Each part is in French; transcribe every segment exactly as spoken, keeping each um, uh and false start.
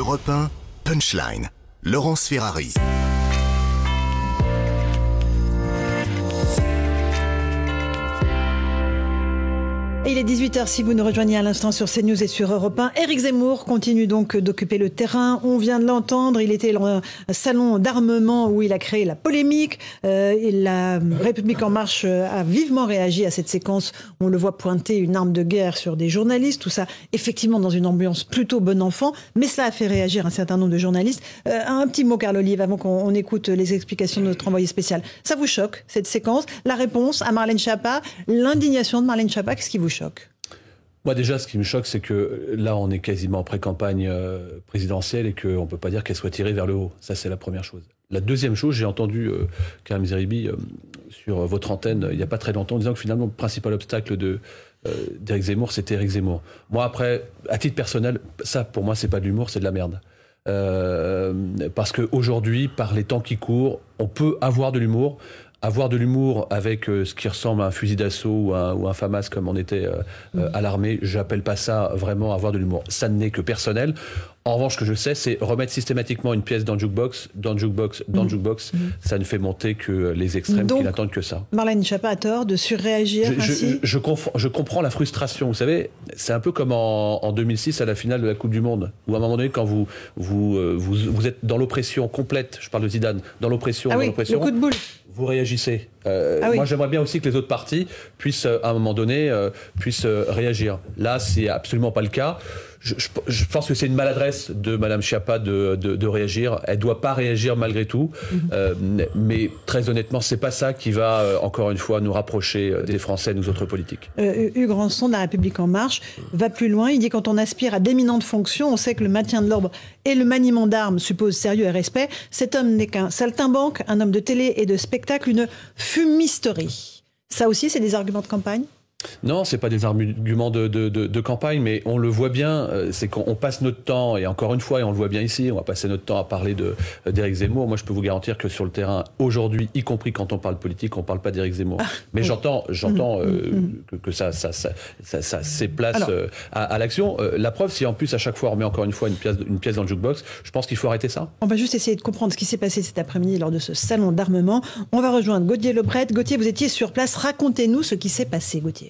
Europe un, Punchline, Laurence Ferrari. Il est dix-huit heures si vous nous rejoignez à l'instant sur CNews et sur Europe un. Éric Zemmour continue donc d'occuper le terrain. On vient de l'entendre, il était dans un salon d'armement où il a créé la polémique. Euh, et la République En Marche a vivement réagi à cette séquence. On le voit pointer une arme de guerre sur des journalistes. Tout ça, effectivement, dans une ambiance plutôt bon enfant. Mais cela a fait réagir un certain nombre de journalistes. Euh, un petit mot, Carl Olive, avant qu'on on écoute les explications de notre envoyé spécial. Ça vous choque, cette séquence? La réponse à Marlène Schiappa, l'indignation de Marlène Schiappa, qu'est-ce qui vous choque? Moi déjà, ce qui me choque, c'est que là, on est quasiment en pré-campagne euh, présidentielle et qu'on ne peut pas dire qu'elle soit tirée vers le haut. Ça, c'est la première chose. La deuxième chose, j'ai entendu euh, Karim Zeribi euh, sur votre antenne euh, il n'y a pas très longtemps, disant que finalement, le principal obstacle de, euh, d'Éric Zemmour, c'était Éric Zemmour. Moi, après, à titre personnel, ça, pour moi, c'est pas de l'humour, c'est de la merde. Euh, parce qu'aujourd'hui, par les temps qui courent, on peut avoir de l'humour. Avoir de l'humour avec euh, ce qui ressemble à un fusil d'assaut ou un, ou un FAMAS comme on était euh, euh, à l'armée, j'appelle pas ça vraiment avoir de l'humour. Ça n'est que personnel. En revanche, ce que je sais, c'est remettre systématiquement une pièce dans le jukebox, dans le jukebox, dans le jukebox. Mmh. Ça ne fait monter que les extrêmes Donc, qui n'attendent que ça. Marlène Schiappa a tort de surréagir je, ainsi je, je, conf, je comprends la frustration. Vous savez, c'est un peu comme en, en deux mille six à la finale de la Coupe du Monde, où à un moment donné, quand vous, vous, vous, vous êtes dans l'oppression complète, je parle de Zidane, dans l'oppression, ah dans oui, l'oppression, le coup de boule. Vous réagissez. Euh, ah oui. Moi, j'aimerais bien aussi que les autres partis puissent, à un moment donné, euh, puissent euh, réagir. Là, c'est absolument pas le cas. Je, je, je pense que c'est une maladresse de Madame Schiappa de, de, de réagir. Elle doit pas réagir malgré tout. Mm-hmm. euh, mais très honnêtement, c'est pas ça qui va, euh, encore une fois, nous rapprocher des Français et nous autres politiques. Euh, Hugues Rançon de La République En Marche va plus loin. Il dit quand on aspire à d'éminentes fonctions, on sait que le maintien de l'ordre et le maniement d'armes supposent sérieux et respect. Cet homme n'est qu'un saltimbanque, un homme de télé et de spectacle, une fumisterie. Ça aussi, c'est des arguments de campagne ? Non, c'est pas des arguments de, de, de, de campagne, mais on le voit bien, c'est qu'on passe notre temps, et encore une fois, et on le voit bien ici, on va passer notre temps à parler de, d'Éric Zemmour. Moi, je peux vous garantir que sur le terrain, aujourd'hui, y compris quand on parle politique, on parle pas d'Éric Zemmour. Ah, mais oui. j'entends, j'entends mmh, euh, mmh. que, que ça, ça, ça, ça, ça s'éplace Alors, euh, à, à l'action. Euh, la preuve, si en plus, à chaque fois, on met encore une fois une pièce, une pièce dans le jukebox, je pense qu'il faut arrêter ça. On va juste essayer de comprendre ce qui s'est passé cet après-midi lors de ce salon d'armement. On va rejoindre Gauthier Lebret. Gauthier, vous étiez sur place. Racontez-nous ce qui s'est passé, Gauthier.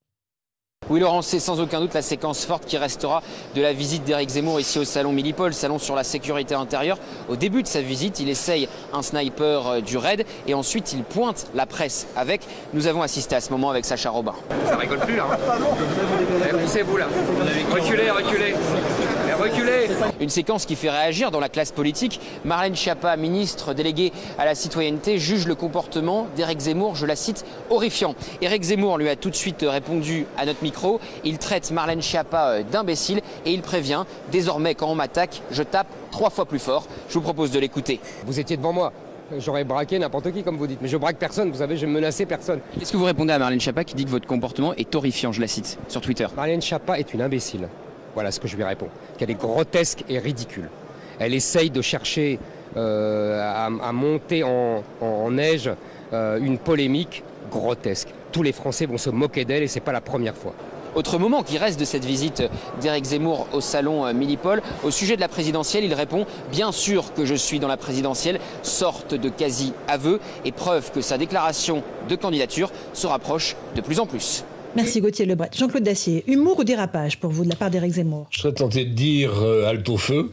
Oui Laurent, c'est sans aucun doute la séquence forte qui restera de la visite d'Éric Zemmour ici au salon Milipol, salon sur la sécurité intérieure. Au début de sa visite, il essaye un sniper du raid et ensuite il pointe la presse avec. Nous avons assisté à ce moment avec Sacha Robin. Ça rigole plus là. Hein. Poussez-vous là. Reculez, reculez. Reculez. Une séquence qui fait réagir dans la classe politique. Marlène Schiappa, ministre déléguée à la citoyenneté, juge le comportement d'Éric Zemmour, je la cite, horrifiant. Éric Zemmour lui a tout de suite répondu à notre micro. Il traite Marlène Schiappa d'imbécile et il prévient, désormais quand on m'attaque, je tape trois fois plus fort. Je vous propose de l'écouter. Vous étiez devant moi. J'aurais braqué n'importe qui, comme vous dites. Mais je braque personne, vous savez, je menacé personne. Qu'est-ce que vous répondez à Marlène Schiappa qui dit que votre comportement est horrifiant, je la cite, sur Twitter? Marlène Schiappa est une imbécile. Voilà ce que je lui réponds. Qu'elle est grotesque et ridicule. Elle essaye de chercher euh, à, à monter en, en, en neige euh, une polémique grotesque. Tous les Français vont se moquer d'elle et c'est pas la première fois. Autre moment qui reste de cette visite d'Éric Zemmour au salon Milipol, au sujet de la présidentielle, il répond « Bien sûr que je suis dans la présidentielle », sorte de quasi-aveu et preuve que sa déclaration de candidature se rapproche de plus en plus. Merci Gauthier Lebret. Jean-Claude Dacier, humour ou dérapage pour vous de la part d'Éric Zemmour? Je serais tenté de dire euh, halte au feu,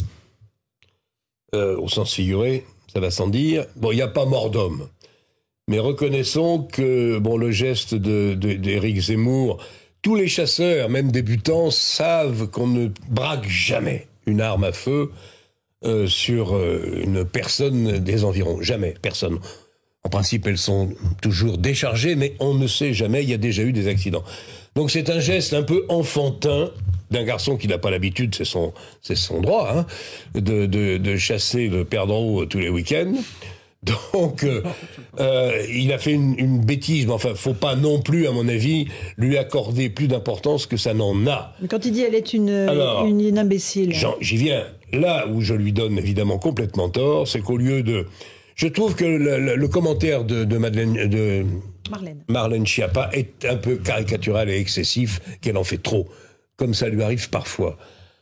euh, au sens figuré, ça va sans dire. Bon, il n'y a pas mort d'homme, mais reconnaissons que bon, le geste de, de, d'Éric Zemmour, tous les chasseurs, même débutants, savent qu'on ne braque jamais une arme à feu euh, sur euh, une personne des environs. Jamais, personne. En principe, elles sont toujours déchargées, mais on ne sait jamais, il y a déjà eu des accidents. Donc c'est un geste un peu enfantin d'un garçon qui n'a pas l'habitude, c'est son, c'est son droit, hein, de, de, de chasser le perdreau tous les week-ends. Donc, euh, euh, il a fait une, une bêtise, mais enfin, faut pas non plus, à mon avis, lui accorder plus d'importance que ça n'en a. Mais quand il dit elle est une, Alors, une, une imbécile... J'y viens. Là où je lui donne évidemment complètement tort, c'est qu'au lieu de... Je trouve que le, le, le commentaire de, de, Madeleine, de Marlène. Marlène Schiappa est un peu caricatural et excessif, qu'elle en fait trop, comme ça lui arrive parfois.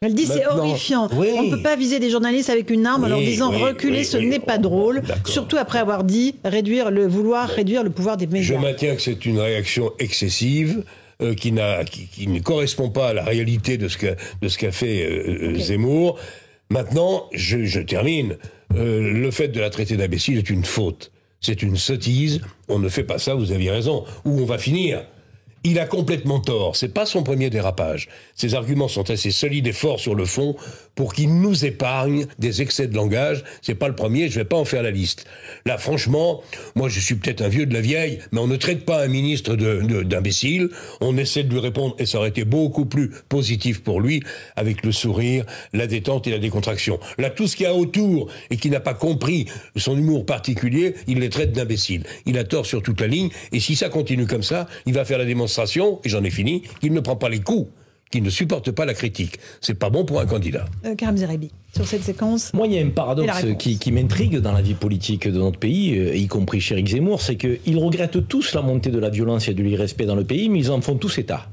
Elle dit c'est horrifiant. Oui. On ne peut pas viser des journalistes avec une arme oui, en leur disant oui, reculer, oui, ce oui, n'est oui. pas drôle. Surtout après avoir dit réduire le, vouloir oui. réduire le pouvoir des médias. Je maintiens que c'est une réaction excessive. Euh, qui, n'a, qui, qui ne correspond pas à la réalité de ce qu'a, de ce qu'a fait euh, okay. Zemmour. Maintenant, je, je termine. Euh, le fait de la traiter d'imbécile est une faute. C'est une sottise. On ne fait pas ça, vous aviez raison. Où on va finir ? Il a complètement tort. C'est pas son premier dérapage. Ses arguments sont assez solides et forts sur le fond pour qu'il nous épargne des excès de langage. C'est pas le premier, je vais pas en faire la liste. Là, franchement, moi je suis peut-être un vieux de la vieille, mais on ne traite pas un ministre de, de, d'imbécile. On essaie de lui répondre et ça aurait été beaucoup plus positif pour lui avec le sourire, la détente et la décontraction. Là, tout ce qu'il y a autour et qui n'a pas compris son humour particulier, il les traite d'imbéciles. Il a tort sur toute la ligne et si ça continue comme ça, il va faire la démonstration, et j'en ai fini, qu'il ne prend pas les coups, qu'il ne supporte pas la critique. C'est pas bon pour un candidat. Euh, Karim Zeribi, sur cette séquence. Moi, il y a un paradoxe qui, qui m'intrigue dans la vie politique de notre pays, euh, y compris chez Éric Zemmour, c'est qu'ils regrettent tous la montée de la violence et de l'irrespect dans le pays, mais ils en font tous état.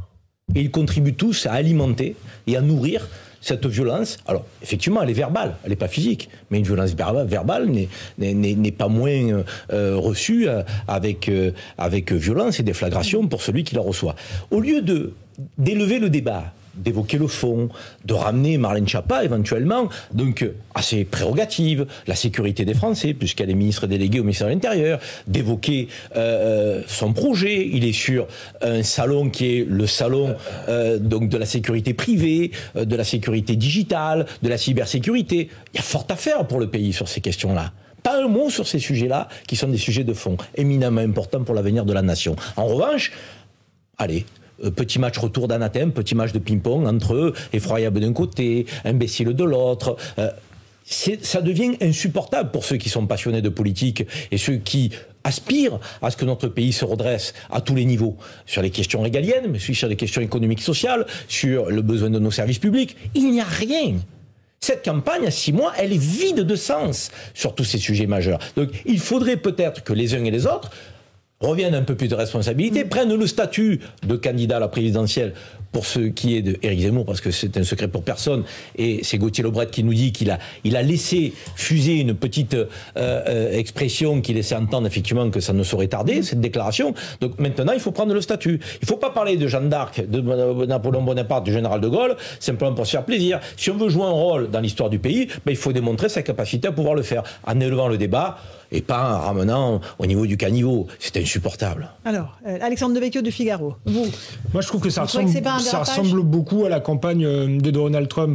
Et ils contribuent tous à alimenter et à nourrir cette violence. Alors, effectivement, elle est verbale, elle n'est pas physique, mais une violence verbale n'est, n'est, n'est pas moins euh, reçue euh, avec, euh, avec violence et déflagration pour celui qui la reçoit. Au lieu de, d'élever le débat, d'évoquer le fond, de ramener Marlène Schiappa éventuellement donc à ses prérogatives, la sécurité des Français puisqu'elle est ministre déléguée au ministère de l'Intérieur, d'évoquer euh, son projet. Il est sur un salon qui est le salon euh, donc de la sécurité privée, euh, de la sécurité digitale, de la cybersécurité. Il y a fort à faire pour le pays sur ces questions-là. Pas un mot sur ces sujets-là qui sont des sujets de fond éminemment importants pour l'avenir de la nation. En revanche, allez, petit match retour d'anathème, petit match de ping-pong entre eux, effroyable d'un côté, imbécile de l'autre. Euh, c'est, ça devient insupportable pour ceux qui sont passionnés de politique et ceux qui aspirent à ce que notre pays se redresse à tous les niveaux, sur les questions régaliennes, mais aussi sur les questions économiques et sociales, sur le besoin de nos services publics. Il n'y a rien. Cette campagne, à six mois, elle est vide de sens sur tous ces sujets majeurs. Donc il faudrait peut-être que les uns et les autres reviennent un peu plus de responsabilité, mmh. prennent le statut de candidat à la présidentielle pour ce qui est de Éric Zemmour, parce que c'est un secret pour personne, et c'est Gauthier Lebret qui nous dit qu'il a, il a laissé fuser une petite euh, euh, expression qui laissait entendre effectivement que ça ne saurait tarder, mmh. cette déclaration. Donc maintenant, il faut prendre le statut. Il ne faut pas parler de Jeanne d'Arc, de Napoléon Bonaparte, du général de Gaulle, simplement pour se faire plaisir. Si on veut jouer un rôle dans l'histoire du pays, ben, il faut démontrer sa capacité à pouvoir le faire, en élevant le débat, et pas en ramenant au niveau du caniveau. C'est insupportable. Alors, euh, Alexandre Devecchio du Figaro, vous Moi, je trouve que ça, ressemble, que ça ressemble beaucoup à la campagne de Donald Trump.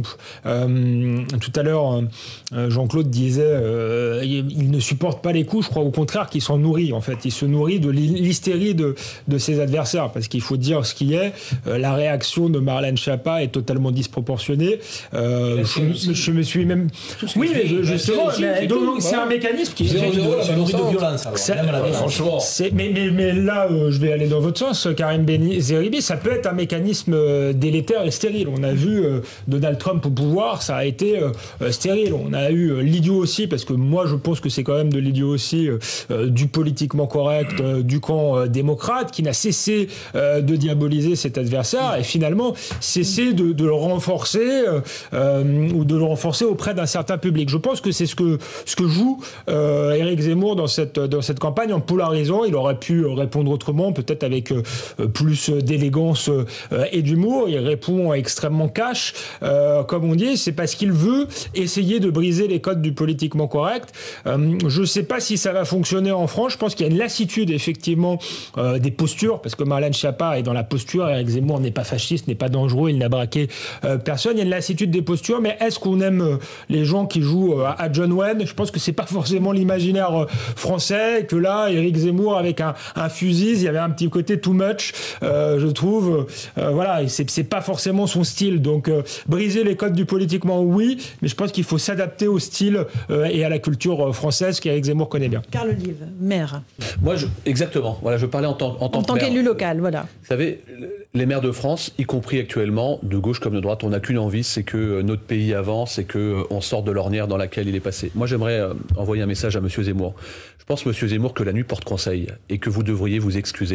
Euh, tout à l'heure, euh, Jean-Claude disait euh, il, il ne supporte pas les coups. Je crois au contraire qu'il s'en nourrit, en fait. Il se nourrit de l'hystérie de, de ses adversaires. Parce qu'il faut dire ce qui est. Euh, la réaction de Marlène Schiappa est totalement disproportionnée. Euh, je, je me suis même... Oui, mais je, justement, mais, donc, c'est un mécanisme qui... C'est de violence. Alors, c'est, euh, franchement. C'est, mais, mais, mais là, euh, je vais aller dans votre sens, Karim Zeribi, ça peut être un mécanisme euh, délétère et stérile. On a vu euh, Donald Trump au pouvoir, ça a été euh, stérile. On a eu euh, l'idiot aussi, parce que moi, je pense que c'est quand même de l'idiot aussi, euh, du politiquement correct, euh, du camp euh, démocrate, qui n'a cessé euh, de diaboliser cet adversaire et finalement cessé de, de le renforcer euh, euh, ou de le renforcer auprès d'un certain public. Je pense que c'est ce que, ce que joue euh, Éric Zemmour dans cette, dans cette campagne en polarisant. Il aurait pu répondre autrement, peut-être avec euh, plus d'élégance euh, et d'humour. Il répond extrêmement cash. Euh, comme on dit, c'est parce qu'il veut essayer de briser les codes du politiquement correct. Euh, je ne sais pas si ça va fonctionner en France. Je pense qu'il y a une lassitude, effectivement, euh, des postures, parce que Marlène Schiappa est dans la posture. Éric Zemmour n'est pas fasciste, n'est pas dangereux, il n'a braqué euh, personne. Il y a une lassitude des postures, mais est-ce qu'on aime les gens qui jouent à John Wayne ? Je pense que c'est pas forcément l'imaginaire français, que là, Éric Zemmour avec un, un fusil, il y avait un petit côté too much, euh, je trouve. Euh, voilà, et c'est, c'est pas forcément son style. Donc, euh, briser les codes du politiquement, oui, mais je pense qu'il faut s'adapter au style euh, et à la culture française qu'Éric Zemmour connaît bien. Carl Olive, maire. Moi, je, exactement. Voilà, je parlais en tant, en tant, en tant qu'élu local, voilà. Vous savez, les maires de France, y compris actuellement, de gauche comme de droite, on n'a qu'une envie, c'est que notre pays avance et qu'on sorte de l'ornière dans laquelle il est passé. Moi, j'aimerais euh, envoyer un message à M. Zemmour. Je pense, M. Zemmour, que la nuit porte conseil et que vous devriez vous excuser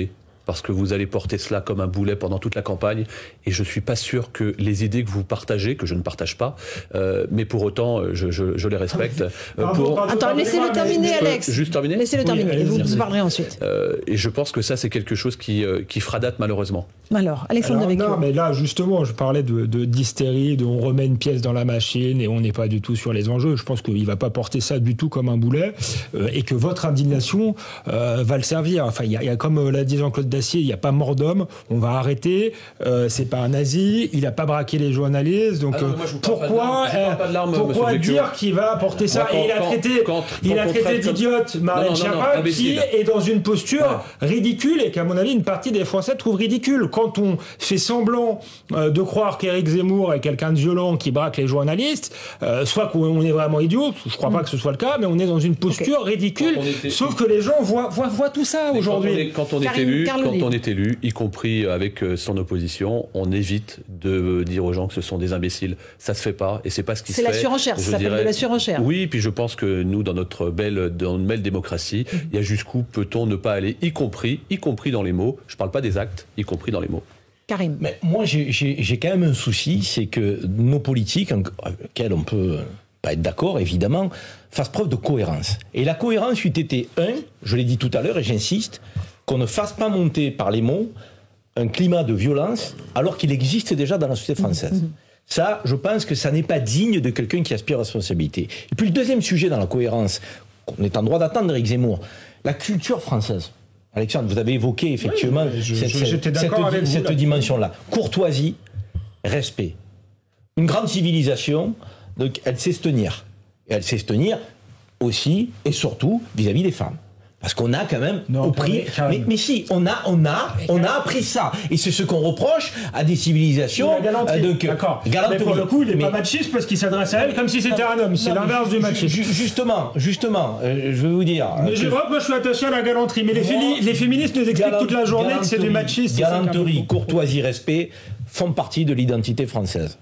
parce que vous allez porter cela comme un boulet pendant toute la campagne, et je ne suis pas sûr que les idées que vous partagez, que je ne partage pas, euh, mais pour autant, je, je, je les respecte. Euh, pour... Attends, laissez-le terminer, Alex. Juste terminer. Laissez-le terminer, oui, et vous, vous parlerez ensuite. Euh, et je pense que ça, c'est quelque chose qui, euh, qui fera date, malheureusement. Alors, Alexandre Alors, Devecchio. Non, mais là, justement, je parlais de, de d'hystérie, de on remet une pièce dans la machine et on n'est pas du tout sur les enjeux. Je pense qu'il ne va pas porter ça du tout comme un boulet euh, et que votre indignation euh, va le servir. Enfin, il y, y a, comme l'a dit Jean-Claude Dacier, il n'y a pas mort d'homme, on va arrêter, euh, c'est pas un nazi, il n'a pas braqué les journalistes, donc ah non, moi, pourquoi, euh, pourquoi dire qu'il va porter ça? Moi, Et il a quand, traité, quand, il quand a traité d'idiote Marlène Schiappa, qui est dans une posture ouais. ridicule et qu'à mon avis, une partie des Français trouvent ridicule. Quand on fait semblant euh, de croire qu'Éric Zemmour est quelqu'un de violent qui braque les journalistes, euh, soit qu'on est vraiment idiot, je crois mmh. pas que ce soit le cas, mais on est dans une posture okay. ridicule, était... sauf que les gens voient, voient, voient tout ça aujourd'hui. Quand on est, quand on est élu, quand on est élu, y compris avec son opposition, on évite de dire aux gens que ce sont des imbéciles. Ça se fait pas, et c'est pas ce qui se fait. C'est la surenchère, ça s'appelle de la surenchère. Oui, puis je pense que nous, dans notre belle, dans une belle démocratie, mmh. il y a jusqu'où peut-on ne pas aller, y compris, y compris dans les mots. Je parle pas des actes, y compris dans les mots. Karim. Mais moi, j'ai, j'ai, j'ai quand même un souci, c'est que nos politiques, avec lesquels on peut pas être d'accord, évidemment, fassent preuve de cohérence. Et la cohérence eût été, un, je l'ai dit tout à l'heure et j'insiste, qu'on ne fasse pas monter par les mots un climat de violence alors qu'il existe déjà dans la société française. Mmh. Ça, je pense que ça n'est pas digne de quelqu'un qui aspire à la responsabilité. Et puis le deuxième sujet dans la cohérence, qu'on est en droit d'attendre d'Éric Zemmour, la culture française. Alexandre, vous avez évoqué effectivement oui, je, cette, je, cette, cette, avec cette vous, dimension-là. Courtoisie, respect. Une grande civilisation, donc elle sait se tenir. Et elle sait se tenir aussi et surtout vis-à-vis des femmes. Parce qu'on a quand même non, au prix. Mais, mais si, on a, on a, on a appris ça. Et c'est ce qu'on reproche à des civilisations. Euh, donc, d'accord. Mais pour le coup, il n'est pas machiste parce qu'il s'adresse à elle comme si c'était un homme. C'est non, l'inverse du machisme. Justement, justement, euh, je vais vous dire. Mais je vois que moi je suis attaché à la galanterie. Mais les, moi, les féministes nous expliquent toute la journée que c'est du machisme. Galanterie, courtoisie, respect font partie de l'identité française.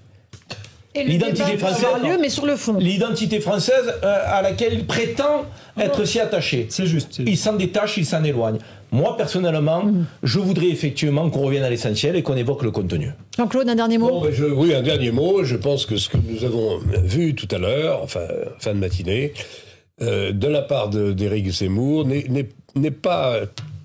Et l'identité française, lieu, mais sur le fond. L'identité française euh, à laquelle il prétend être non. si attaché. C'est juste. C'est il s'en détache, il s'en éloigne. Moi, personnellement, mmh. je voudrais effectivement qu'on revienne à l'essentiel et qu'on évoque le contenu. Jean-Claude, un dernier mot bon, je, Oui, un dernier mot. Je pense que ce que nous avons vu tout à l'heure, enfin, fin de matinée, euh, de la part de, d'Éric Zemmour, n'est, n'est, n'est pas...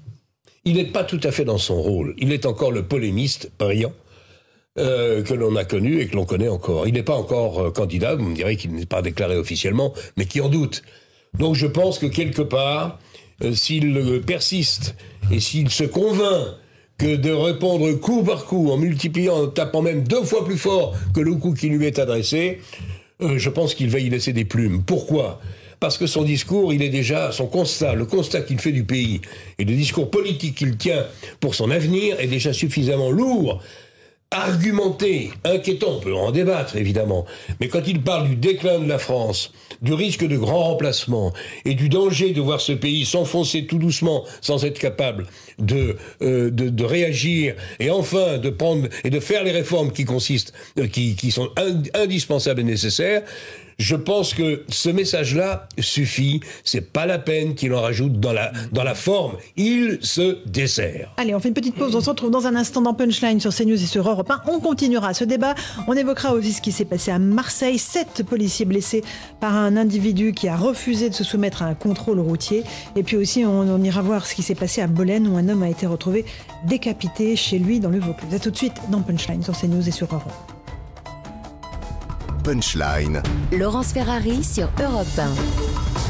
Il n'est pas tout à fait dans son rôle. Il est encore le polémiste brillant. Euh, que l'on a connu et que l'on connaît encore. Il n'est pas encore euh, candidat, vous me direz qu'il n'est pas déclaré officiellement, mais qui en doute. Donc je pense que quelque part, euh, s'il euh, persiste et s'il se convainc que de répondre coup par coup, en multipliant, en tapant même deux fois plus fort que le coup qui lui est adressé, euh, je pense qu'il va y laisser des plumes. Pourquoi ? Parce que son discours, il est déjà, son constat, le constat qu'il fait du pays et le discours politique qu'il tient pour son avenir est déjà suffisamment lourd, argumenté, inquiétant, on peut en débattre évidemment, mais quand il parle du déclin de la France, du risque de grand remplacement et du danger de voir ce pays s'enfoncer tout doucement sans être capable de, euh, de, de réagir et enfin de prendre et de faire les réformes qui consistent, euh, qui, qui sont ind- indispensables et nécessaires, je pense que ce message-là suffit. C'est pas la peine qu'il en rajoute dans la, dans la forme. Il se dessert. Allez, on fait une petite pause. On se retrouve dans un instant dans Punchline sur CNews et sur Europe un. On continuera ce débat. On évoquera aussi ce qui s'est passé à Marseille. Sept policiers blessés par un individu qui a refusé de se soumettre à un contrôle routier. Et puis aussi, on, on ira voir ce qui s'est passé à Bolène où un homme a été retrouvé décapité chez lui dans le Vaucluse. À tout de suite dans Punchline sur CNews et sur Europe. Punchline. Laurence Ferrari sur Europe un.